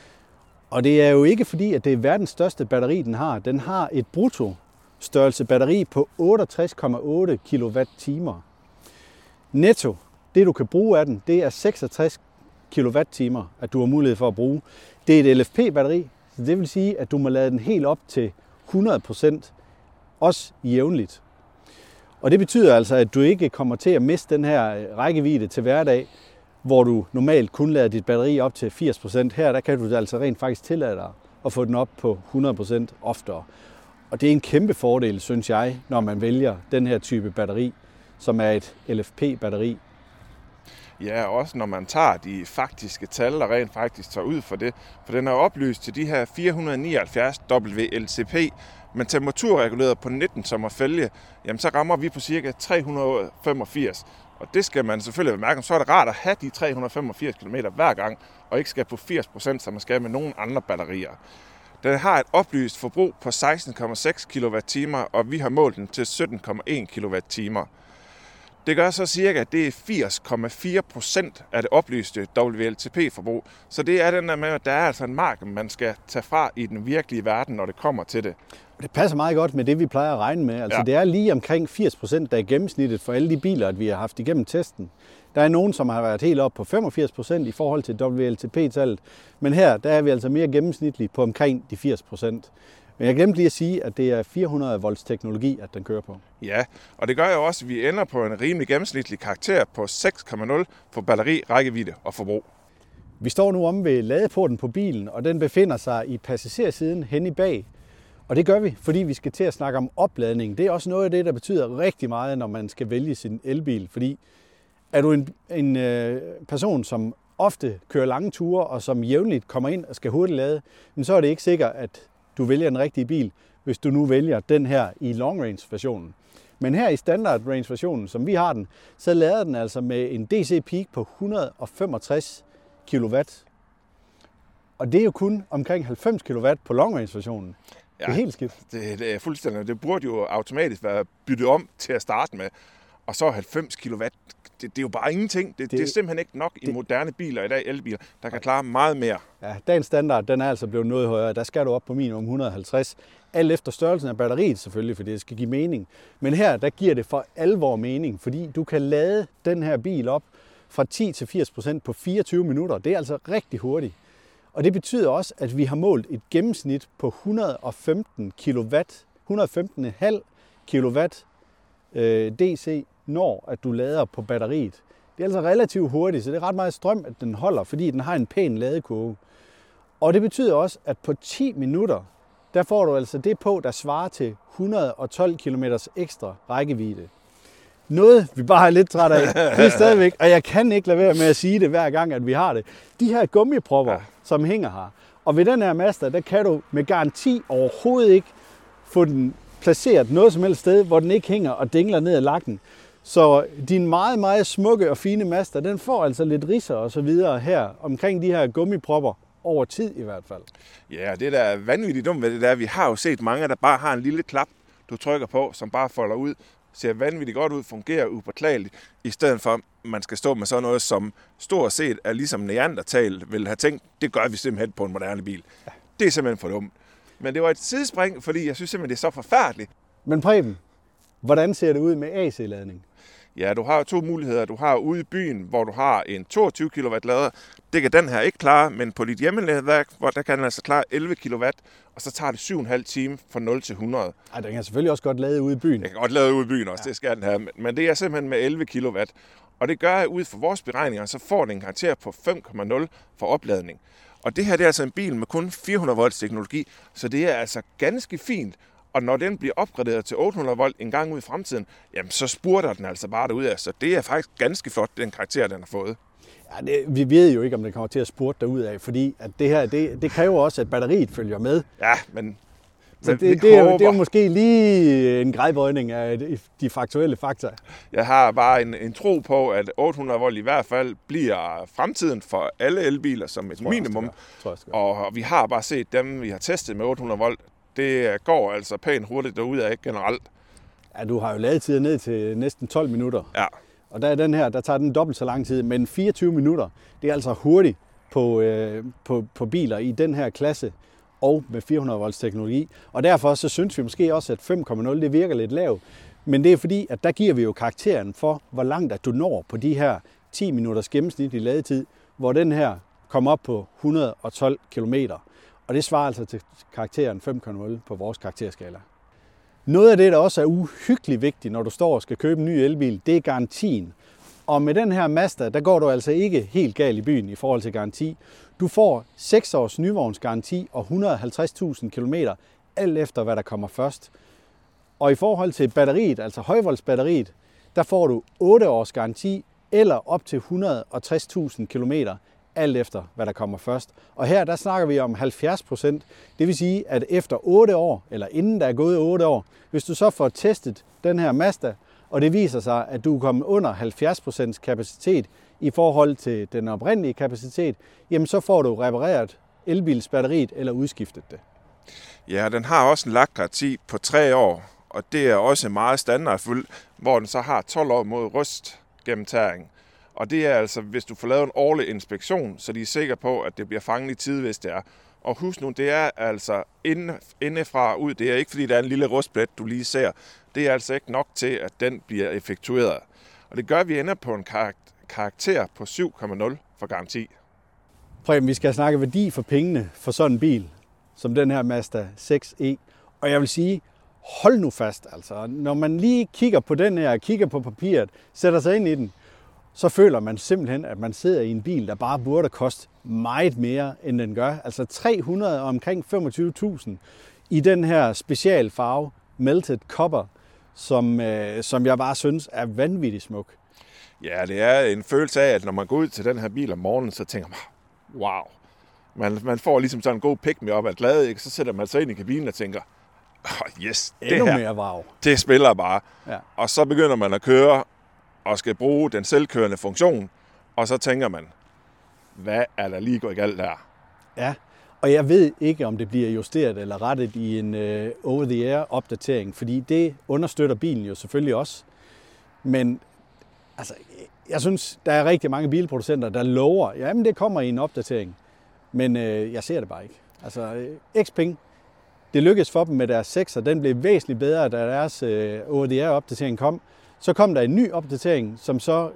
Og det er jo ikke fordi, at det er verdens største batteri, den har. Den har et brutto størrelse batteri på otteogtres komma otte kilowatt-timer. Netto, det du kan bruge af den, det er seksogtres kilowatt-timer, at du har mulighed for at bruge. Det er et L F P-batteri, så det vil sige, at du må lade den helt op til hundrede procent, også jævnligt. Og det betyder altså, at du ikke kommer til at miste den her rækkevidde til hverdag, hvor du normalt kun lader dit batteri op til firs procent. Her der kan du altså rent faktisk tillade dig at få den op på hundrede procent oftere. Og det er en kæmpe fordel, synes jeg, når man vælger den her type batteri, som er et L F P-batteri.
Ja, også når man tager de faktiske tal og rent faktisk tager ud for det. For den er oplyst til de her fire hundrede og nioghalvfjerds W L T P, men temperaturreguleret på nitten tommer fælge, jamen så rammer vi på ca. tre hundrede og femogfirs. Og det skal man selvfølgelig bemærke, så er det rart at have de tre hundrede og femogfirs kilometer hver gang, og ikke skal på firs procent, som man skal med nogle andre batterier. Den har et oplyst forbrug på seksten komma seks kilowatt-timer, og vi har målt den til sytten komma en kilowatt-timer. Det gør så cirka, at det er firs komma fire procent af det oplyste W L T P-forbrug. Så det er den der med, at der er altså en mark, man skal tage fra i den virkelige verden, når det kommer til det.
Det passer meget godt med det, vi plejer at regne med. Altså, ja. Det er lige omkring firs procent, der er gennemsnittet for alle de biler, at vi har haft igennem testen. Der er nogen, som har været helt op på femogfirs procent i forhold til W L T P-tallet. Men her der er vi altså mere gennemsnitligt på omkring de firs procent. Men jeg glemte lige at sige, at det er fire hundrede volts teknologi, at den kører på.
Ja, og det gør jo også, at vi ender på en rimelig gennemsnitlig karakter på seks komma nul for batteri, rækkevidde og forbrug.
Vi står nu om ved ladeporten på bilen, og den befinder sig i passagersiden hen i bag. Og det gør vi, fordi vi skal til at snakke om opladning. Det er også noget af det, der betyder rigtig meget, når man skal vælge sin elbil. Fordi er du en, en øh, person, som ofte kører lange ture, og som jævnligt kommer ind og skal hurtigt lade, men så er det ikke sikkert, at du vælger den rigtige bil, hvis du nu vælger den her i long range versionen. Men her i standard range versionen, som vi har den, så lader den altså med en D C peak på et hundrede og femogtres kilowatt. Og det er jo kun omkring halvfems kilowatt på long range versionen. Ja, det er helt skidt.
Det, det er fuldstændig. Det burde jo automatisk være byttet om til at starte med. Og så halvfems kilowatt, det, det er jo bare ingenting. Det, det, det er simpelthen ikke nok det, i moderne biler i dag, elbiler, der kan klare meget mere.
Ja, dagens standard, den er altså blevet noget højere. Der skal du op på minimum et hundrede og halvtreds. Alt efter størrelsen af batteriet selvfølgelig, fordi det skal give mening. Men her, der giver det for alvor mening, fordi du kan lade den her bil op fra ti til firs procent på fireogtyve minutter. Det er altså rigtig hurtigt. Og det betyder også, at vi har målt et gennemsnit på et hundrede og femten kilowatt, et hundrede og femten komma fem kilowatt øh, D C, når at du lader på batteriet. Det er altså relativt hurtigt, så det er ret meget strøm, at den holder, fordi den har en pæn ladekurve. Og det betyder også, at på ti minutter, der får du altså det på, der svarer til et hundrede og tolv kilometer ekstra rækkevidde. Noget, vi bare er lidt træt af, det er stadigvæk, og jeg kan ikke lade være med at sige det hver gang, at vi har det. De her gummipropper, ja. som hænger her. Og ved den her Mazda, der kan du med garanti overhovedet ikke få den placeret noget som helst sted, hvor den ikke hænger og dingler ned ad lakken. Så din meget, meget smukke og fine Mazda, den får altså lidt ridser og så videre her omkring de her gummipropper. Over tid i hvert fald.
Ja, det der er vanvittigt dumt ved det der. Vi har jo set mange, der bare har en lille klap, du trykker på, som bare folder ud, ser vanvittigt godt ud, fungerer upåklageligt, i stedet for, at man skal stå med sådan noget, som stort set er ligesom Neandertal vil have tænkt, det gør vi simpelthen på en moderne bil. Ja. Det er simpelthen for dumt. Men det var et sidespring, fordi jeg synes simpelthen, det er så forfærdeligt.
Men Preben, hvordan ser det ud med A C-ladning?
Ja, du har to muligheder. Du har ude i byen, hvor du har en toogtyve kilowatt lader. Det kan den her ikke klare, men på dit hjemmenetværk, hvor der kan den altså klare elleve kilowatt, og så tager det syv og en halv time fra nul til hundrede.
Ej, den kan selvfølgelig også godt lade ude i byen.
Den kan godt lade ude i byen også, ja. Det skal den have. Men det er simpelthen med elleve kilowatt. Og det gør, at ud fra vores beregninger, så får den en karakter på fem komma nul for opladning. Og det her det er altså en bil med kun fire hundrede volts teknologi, så det er altså ganske fint. Og når den bliver opgraderet til otte hundrede volt en gang ud i fremtiden, jamen så spurter den altså bare derudad. Så det er faktisk ganske flot, den karakter, den har fået.
Ja, det, vi ved jo ikke, om den kommer til at spurte derudad, fordi at det her, det, det kræver også, at batteriet følger med.
Ja, men...
Så det, det, det, er jo, det er jo måske lige en gradbøjning af de faktuelle fakta.
Jeg har bare en, en tro på, at otte hundrede volt i hvert fald bliver fremtiden for alle elbiler som et minimum. Og vi har bare set dem, vi har testet med otte hundrede volt. Det går altså pænt hurtigt derudad generelt.
Ja, du har jo ladetider ned til næsten tolv minutter.
Ja.
Og der er den her, der tager den dobbelt så lang tid, men fireogtyve minutter, det er altså hurtigt på, øh, på, på biler i den her klasse og med fire hundrede volts teknologi. Og derfor så synes vi måske også, at fem komma nul det virker lidt lavt. Men det er fordi, at der giver vi jo karakteren for, hvor langt at du når på de her ti minutters gennemsnitlig ladetid, hvor den her kommer op på et hundrede og tolv kilometer. Og det svarer altså til karakteren fem komma nul på vores karakterskala. Noget af det, der også er uhyggeligt vigtigt, når du står og skal købe en ny elbil, det er garantien. Og med den her Mazda, der går du altså ikke helt galt i byen i forhold til garanti. Du får seks års nyvognsgaranti og et hundrede og halvtreds tusind kilometer, alt efter hvad der kommer først. Og i forhold til batteriet, altså højvoltsbatteriet, der får du otte års garanti eller op til et hundrede og tres tusind kilometer, alt efter hvad der kommer først. Og her der snakker vi om halvfjerds procent. Det vil sige, at efter otte år, eller inden der er gået otte år, hvis du så får testet den her Mazda, og det viser sig, at du er kommet under halvfjerds procent kapacitet i forhold til den oprindelige kapacitet, jamen så får du repareret elbilsbatteriet eller udskiftet det.
Ja, den har også en lakgaranti på tre år, og det er også meget standardfuldt, hvor den så har tolv år mod rust gennem tæring. Og det er altså, hvis du får lavet en årlig inspektion, så de er sikre på, at det bliver fanget i tide, hvis det er. Og husk nu, det er altså inde, indefra ud. Det er ikke, fordi der er en lille rustplet, du lige ser. Det er altså ikke nok til, at den bliver effektueret. Og det gør, at vi ender på en karakter på syv komma nul for garanti.
Preben, vi skal snakke værdi for pengene for sådan en bil, som den her Mazda seks E. Og jeg vil sige, hold nu fast. Altså, når man lige kigger på den her, kigger på papiret, sætter sig ind i den, så føler man simpelthen, at man sidder i en bil, der bare burde koste meget mere, end den gør. Altså tre hundrede og omkring femogtyve tusind i den her specialfarve, Melted Copper, som, øh, som jeg bare synes er vanvittigt smuk.
Ja, det er en følelse af, at når man går ud til den her bil om morgenen, så tænker man, wow. Man, man får ligesom sådan en god pick-me-up af glade, ikke? Så sætter man sig ind i kabinen og tænker, oh, yes, det
Endnu
her,
mere wow.
Det spiller bare.
Ja.
Og så begynder man at køre, og skal bruge den selvkørende funktion, og så tænker man, hvad er der lige gået galt der?
Ja, Og jeg ved ikke, om det bliver justeret eller rettet i en uh, over-the-air-opdatering, fordi det understøtter bilen jo selvfølgelig også. Men altså, jeg synes, der er rigtig mange bilproducenter, der lover, jamen det kommer i en opdatering. Men uh, jeg ser det bare ikke. Altså, Xpeng, det lykkedes for dem med deres sekser. Den blev væsentligt bedre, da deres uh, over-the-air-opdatering kom. Så kom der en ny opdatering, som så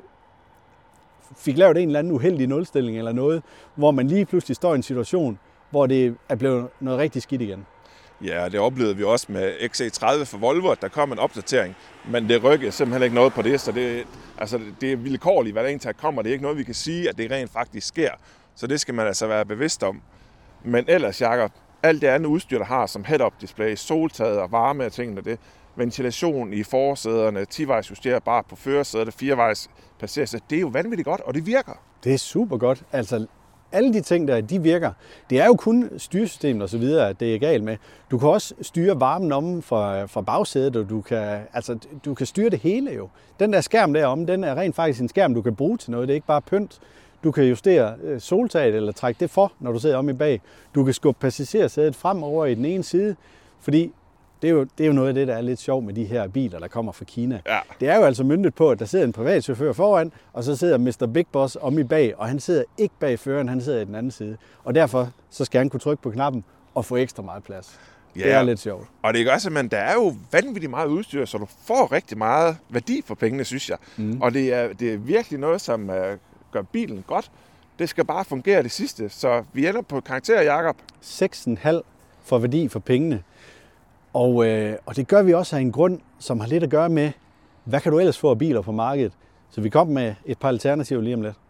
fik lavet en eller anden uheldig nulstilling eller noget, hvor man lige pludselig står i en situation, hvor det er blevet noget rigtig skidt igen.
Ja, det oplevede vi også med X C tredive for Volvo, at der kom en opdatering, men det rykkede simpelthen ikke noget på det, så det, altså, det er vilkårligt, hvad der egentlig kommer. Det er ikke noget, vi kan sige, at det rent faktisk sker, så det skal man altså være bevidst om. Men ellers, Jakob, alt det andet udstyr, der har som head-up display, soltaget og varme og tingene, det, ventilation i forsæderne, ti-vejs justerbart på førersædet, fire-vejs passagersæt, det er jo vanvittigt godt, og det virker.
Det er super godt. Altså, alle de ting der, de virker. Det er jo kun styresystemet og så videre, at det er galt med. Du kan også styre varmen om fra, fra bagsædet, og du kan, altså, du kan styre det hele jo. Den der skærm derom, den er rent faktisk en skærm, du kan bruge til noget. Det er ikke bare pynt. Du kan justere soltaget eller trække det for, når du sidder om i bag. Du kan skubbe passagersædet frem over i den ene side, fordi det er, jo, det er jo noget af det, der er lidt sjovt med de her biler, der kommer fra Kina.
Ja.
Det er jo altså møntet på, at der sidder en privatchauffør foran, og så sidder mister Big Boss om i bag, og han sidder ikke bag føreren, han sidder i den anden side. Og derfor så skal han kunne trykke på knappen og få ekstra meget plads. Ja. Det er lidt sjovt.
Og det gør simpelthen, der er jo vanvittigt meget udstyr, så du får rigtig meget værdi for pengene, synes jeg. Mm. Og det er, det er virkelig noget, som uh, gør bilen godt. Det skal bare fungere det sidste, så vi ender på karakter, Jakob.
seks komma fem for værdi for pengene. Og, øh, og det gør vi også af en grund, som har lidt at gøre med, hvad kan du ellers få af biler på markedet? Så vi kommer med et par alternativer lige om lidt.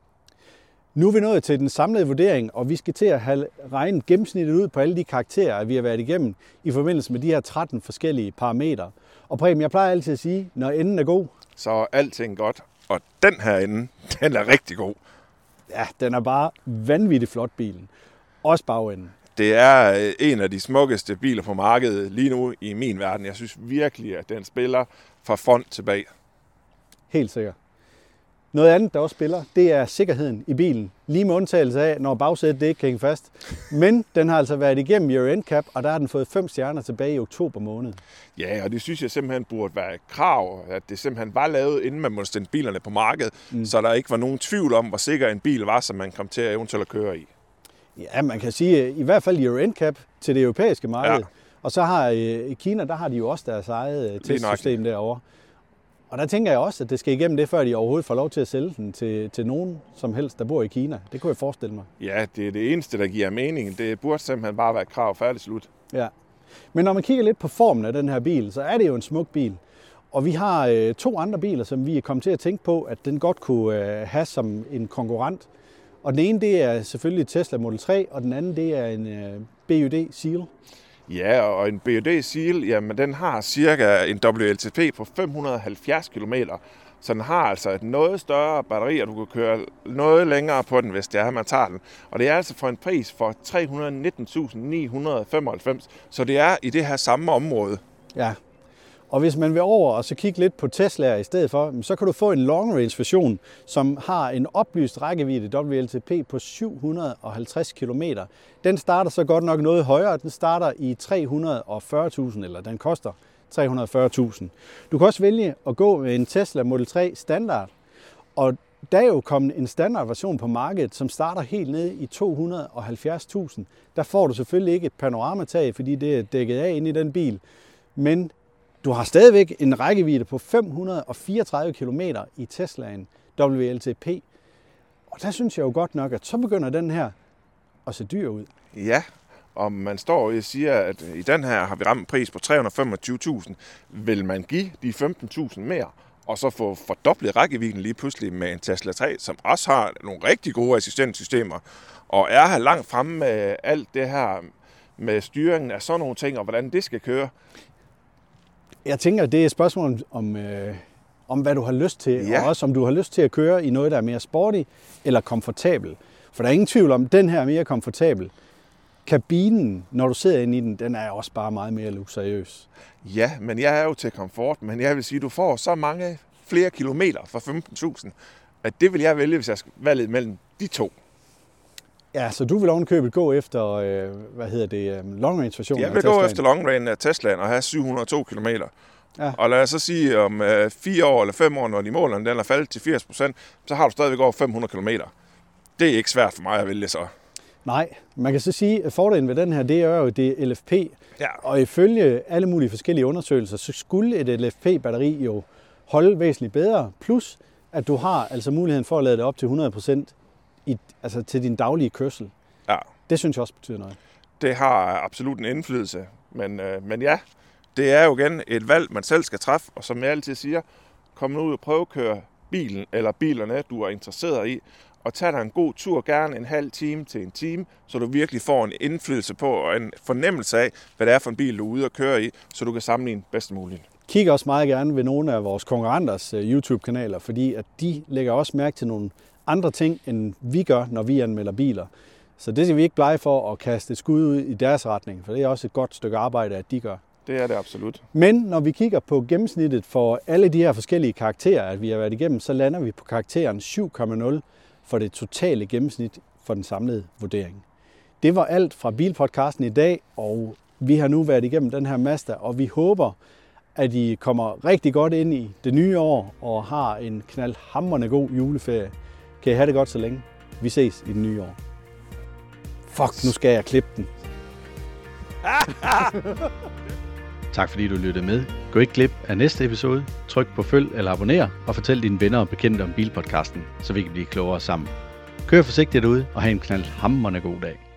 Nu er vi nået til den samlede vurdering, og vi skal til at have regnet gennemsnittet ud på alle de karakterer, vi har været igennem i forbindelse med de her tretten forskellige parametre. Og Preben, jeg plejer altid at sige, når enden er god,
så er alting godt. Og den her ende, den er rigtig god.
Ja, den er bare vanvittigt flot, bilen. Også bagenden.
Det er en af de smukkeste biler på markedet lige nu i min verden. Jeg synes virkelig, at den spiller fra front til bag.
Helt sikkert. Noget andet, der også spiller, det er sikkerheden i bilen. Lige med undtagelse af, når bagsædet det ikke kan hænge fast. Men den har altså været igennem Euro N C A P, og der har den fået fem stjerner tilbage i oktober måned.
Ja, og det synes jeg simpelthen burde være et krav, at det simpelthen var lavet, inden man måtte stille bilerne på markedet, mm. så der ikke var nogen tvivl om, hvor sikker en bil var, som man kom til at eventuelt at køre i.
Ja, man kan sige, i hvert fald Euro N C A P til det europæiske marked. Ja. Og så har i Kina, der har de jo også deres eget testsystem derovre. Og der tænker jeg også, at det skal igennem det, før de overhovedet får lov til at sælge den til, til nogen som helst, der bor i Kina. Det kunne jeg forestille mig.
Ja, det er det eneste, der giver mening. Det burde simpelthen bare være et krav færdigt slut.
Ja. Men når man kigger lidt på formen af den her bil, så er det jo en smuk bil. Og vi har øh, to andre biler, som vi er kommet til at tænke på, at den godt kunne øh, have som en konkurrent. Og den ene, det er selvfølgelig Tesla Model tre, og den anden, det er en øh, B Y D Seal.
Ja, og en B Y D Seal, jamen den har cirka en W L T P på fem hundrede og halvfjerds kilometer. Så den har altså et noget større batteri, og du kan køre noget længere på den, hvis det er, man tager den. Og det er altså for en pris for tre hundrede og nitten tusind ni hundrede og femoghalvfems, så det er i det her samme område.
Ja, og hvis man vil over og så kigge lidt på Tesla'er i stedet for, så kan du få en long range version, som har en oplyst rækkevidde W L T P på syv hundrede og halvtreds kilometer. Den starter så godt nok noget højere, den starter i tre hundrede og fyrre tusind, eller den koster tre hundrede og fyrre tusind. Du kan også vælge at gå med en Tesla Model tre standard, og der er jo kommet en standardversion på markedet, som starter helt nede i to hundrede og halvfjerds tusind. Der får du selvfølgelig ikke et panoramatag, fordi det er dækket af inde i den bil, men du har stadigvæk en rækkevidde på fem hundrede og fireogtredive kilometer i Teslaen W L T P. Og der synes jeg jo godt nok, at så begynder den her at se dyr ud.
Ja, og man står og siger, at i den her har vi ramt en pris på tre hundrede og femogtyve tusind. Vil man give de femten tusind mere, og så få fordoblet rækkevidden lige pludselig med en Tesla tre, som også har nogle rigtig gode assistenssystemer, og er her langt fremme med alt det her med styringen af sådan nogle ting, og hvordan det skal køre.
Jeg tænker, det er et spørgsmål om, øh, om hvad du har lyst til,
ja.
Og også om du har lyst til at køre i noget, der er mere sporty eller komfortabel. For der er ingen tvivl om, at den her er mere komfortabel. Kabinen, når du sidder inde i den, den er også bare meget mere luksuriøs.
Ja, men jeg er jo til komfort, men jeg vil sige, at du får så mange flere kilometer for femten tusind, at det vil jeg vælge, hvis jeg skal valge mellem de to.
Ja, så du vil ovenkøbet gå efter, øh, hvad hedder det, long range versionen
Jeg vil gå efter long range af Teslaen og have syv hundrede og to kilometer. Ja. Og lad os så sige, om øh, fire år eller fem år, når de målerne den er faldet til firs procent, så har du stadigvæk over fem hundrede kilometer. Det er ikke svært for mig at vælge så.
Nej, man kan så sige, at fordelen ved den her, det er jo, det er L F P.
Ja.
Og ifølge alle mulige forskellige undersøgelser, så skulle et L F P-batteri jo holde væsentligt bedre. Plus, at du har altså muligheden for at lade det op til hundrede procent i, altså til din daglige kørsel.
Ja.
Det synes jeg også betyder noget.
Det har absolut en indflydelse. Men, øh, men ja, det er jo igen et valg, man selv skal træffe. Og som jeg altid siger, kom nu ud og prøve at køre bilen eller bilerne, du er interesseret i. Og tag dig en god tur, gerne en halv time til en time, så du virkelig får en indflydelse på og en fornemmelse af, hvad det er for en bil, du er ude og køre i, så du kan sammenligne bedst muligt.
Kig også meget gerne ved nogle af vores konkurrenters YouTube-kanaler, fordi at de lægger også mærke til nogle andre ting, end vi gør, når vi anmelder biler. Så det skal vi ikke blege for at kaste et skud ud i deres retning, for det er også et godt stykke arbejde, at de gør.
Det er det absolut.
Men når vi kigger på gennemsnittet for alle de her forskellige karakterer, at vi har været igennem, så lander vi på karakteren syv komma nul for det totale gennemsnit for den samlede vurdering. Det var alt fra Bilpodcasten i dag, og vi har nu været igennem den her Mazda, og vi håber, at I kommer rigtig godt ind i det nye år og har en knaldhamrende god juleferie. Kan I have det godt så længe. Vi ses i det nye år. Fuck, nu skal jeg klippe den.
Tak fordi du lyttede med. Gå ikke glip af næste episode. Tryk på følg eller abonner og fortæl dine venner og bekendte om Bilpodcasten, så vi kan blive klogere sammen. Kør forsigtigt ud og have en knaldhamrende god dag.